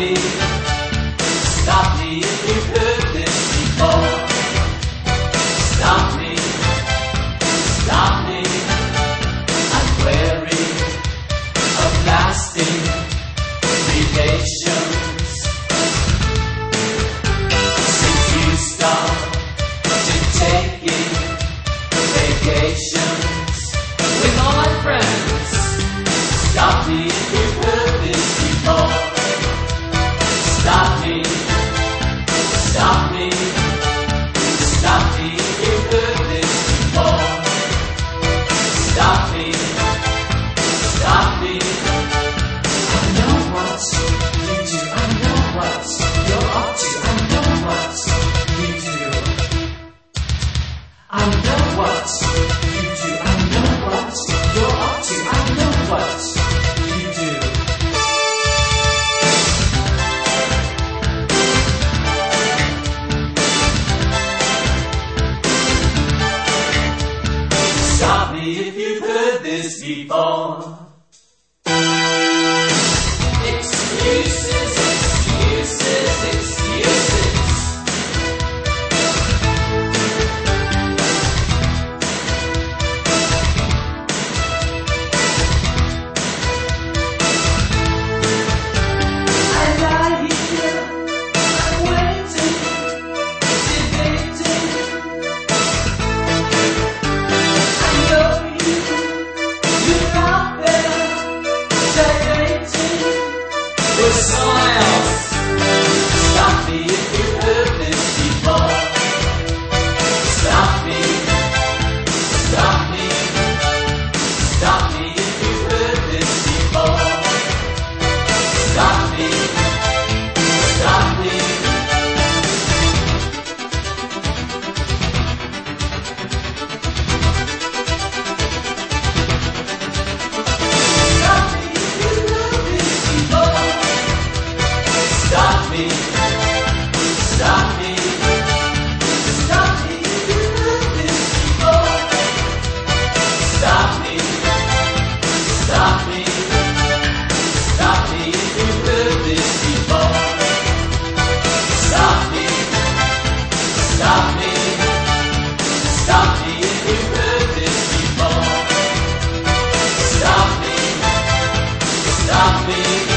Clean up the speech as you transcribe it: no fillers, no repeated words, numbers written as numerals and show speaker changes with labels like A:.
A: Stop me if you've heard this before. Stop me, stop me. I'm wary of lasting relations. Since you started taking vacations with all my friends. Stop me if you've heard this before. Stop me, stop me, stop me if you've heard this before. Stop me, stop me. I know what you do, I know what you're up to, I know what you do. I know what you do, I know what you're up to, I know what you do. Stop me if you've heard this before. Excuses, excuses, excuses. I lie here, I'm waiting, debating. I know you're out there, gyrating with someone else. Stop me if you've heard this before. Stop me, stop me, stop me if you've heard this before. Stop me, stop me. Stop me if you've heard this before. Stop me, stop me, stop me if you've heard this before. Stop me, stop me, stop me if you've heard this before. Stop me, stop me, stop me if you've heard this before. Stop me, stop me.